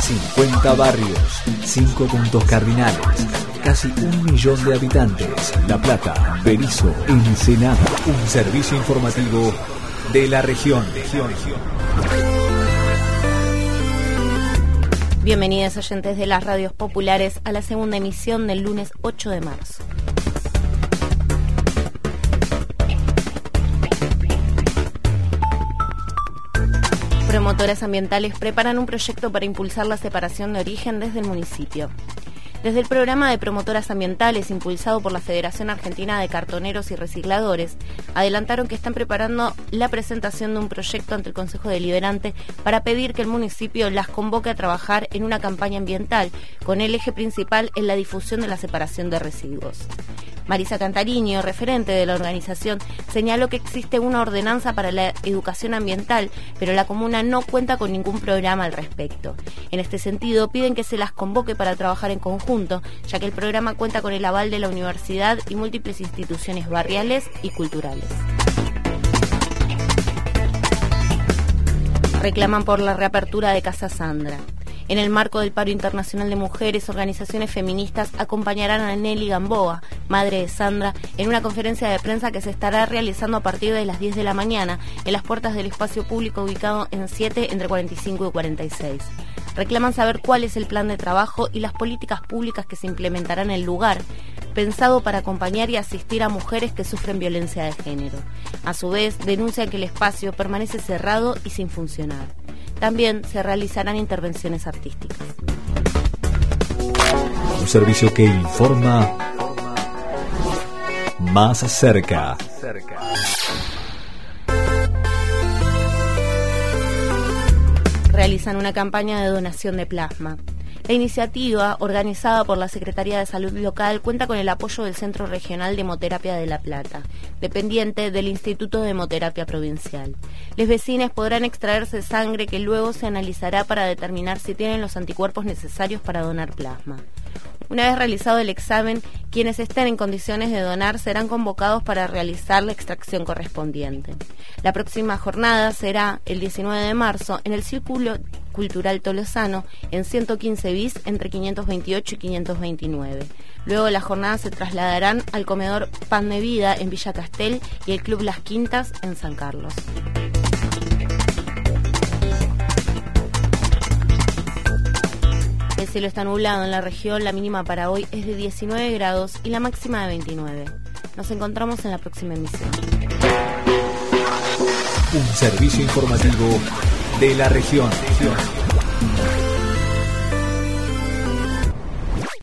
50 barrios, 5 puntos cardinales, casi 1 millón de habitantes. La Plata, Berisso, Ensenada. Un servicio informativo de la región. Bienvenidos oyentes de las radios populares a la segunda emisión del lunes 8 de marzo. Promotoras ambientales preparan un proyecto para impulsar la separación de origen desde el municipio. Desde el programa de promotoras ambientales impulsado por la Federación Argentina de Cartoneros y Recicladores, adelantaron que están preparando la presentación de un proyecto ante el Consejo Deliberante para pedir que el municipio las convoque a trabajar en una campaña ambiental con el eje principal en la difusión de la separación de residuos. Marisa Cantariño, referente de la organización, señaló que existe una ordenanza para la educación ambiental, pero la comuna no cuenta con ningún programa al respecto. En este sentido, piden que se las convoque para trabajar en conjunto, ya que el programa cuenta con el aval de la universidad y múltiples instituciones barriales y culturales. Reclaman por la reapertura de Casa Sandra. En el marco del Paro Internacional de Mujeres, organizaciones feministas acompañarán a Nelly Gamboa, madre de Sandra, en una conferencia de prensa que se estará realizando a partir de las 10 de la mañana en las puertas del espacio público ubicado en 7 entre 45 y 46. Reclaman saber cuál es el plan de trabajo y las políticas públicas que se implementarán en el lugar, pensado para acompañar y asistir a mujeres que sufren violencia de género. A su vez, denuncian que el espacio permanece cerrado y sin funcionar. También se realizarán intervenciones artísticas. Un servicio que informa más cerca. Realizan una campaña de donación de plasma. La iniciativa, organizada por la Secretaría de Salud Local, cuenta con el apoyo del Centro Regional de Hemoterapia de La Plata, dependiente del Instituto de Hemoterapia Provincial. Los vecinos podrán extraerse sangre que luego se analizará para determinar si tienen los anticuerpos necesarios para donar plasma. Una vez realizado el examen, quienes estén en condiciones de donar serán convocados para realizar la extracción correspondiente. La próxima jornada será el 19 de marzo en el Círculo Cultural Tolosano, en 115 bis entre 528 y 529. Luego las jornadas se trasladarán al comedor Pan de Vida en Villa Castel y el Club Las Quintas en San Carlos. El cielo está nublado en la región, la mínima para hoy es de 19 grados y la máxima de 29. Nos encontramos en la próxima emisión. Un servicio informativo de la región.